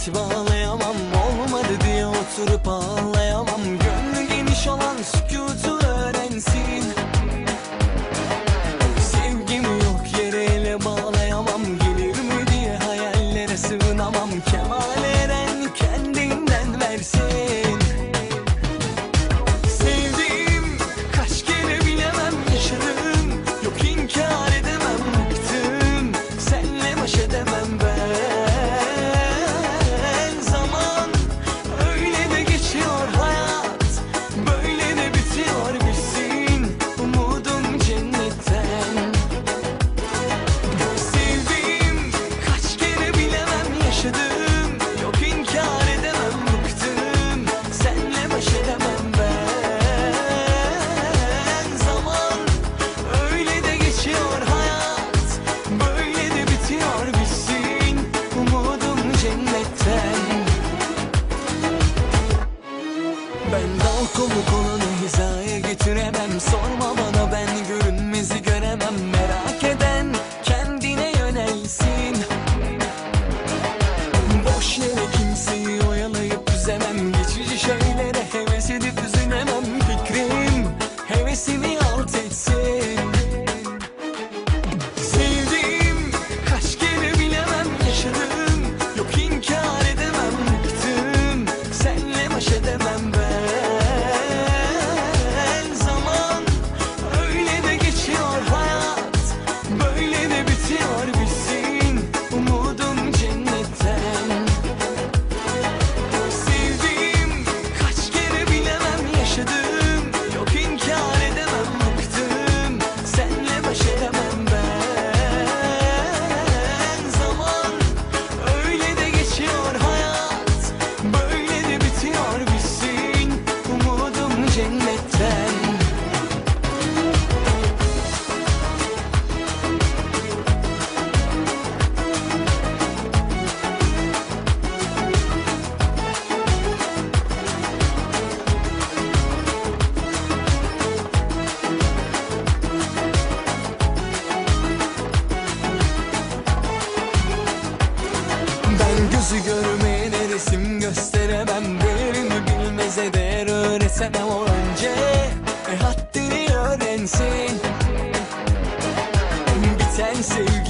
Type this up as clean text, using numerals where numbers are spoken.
hasret bağlayamam, olmadı diye oturup ağlayamam. Gönlü geniş olan sükutu öğrensin. Sevgimi yok yere ele bağlayamam, gelir mi diye hayallere sığınamam. Kemal Eren kendinden versin. Sevdiğim kaç kere bilemem, yaşadım yok inkar edemem. Bıktım senle baş edemem ben. Zaman öyle de geçiyor hayat, böyle de bitiyor bitsin. Umudum cennetten. Sevdiğim kaç kere bilemem, yaşadım yok inkar edemem. Bıktım senle baş edemem ben. Zaman öyle de geçiyor hayat, böyle de bitiyor bitsin. Umudum cennetten. Ben dal kovuk olanı hizaya getiremem. Sorma bana, ben görünmezi göremem. Merak eden kendine yönelsin. Boş yere kimseyi oyalayıp üzemem. Geçici şeylere heves edip üzülemem. Fikrim hevesimi alt etsin. Sevdiğim kaç kere bilemem, yaşadım yok inkar edemem. Bıktım senle baş edemem ben. Zaman öyle de geçiyor hayat, böyle de bitiyor bitsin. Umudum cennetten. Sevdiğim kaç kere bilemem, yaşadım yok inkar edemem. Bıktım senle baş edemem ben. Zaman öyle de geçiyor hayat, böyle de bitiyor bitsin. Umudum cennetten. Ben gözü görmeyene resim gösteremem. Değerini bilmeze değer öğretemem. O önce haddini öğrensin. Biten sevgi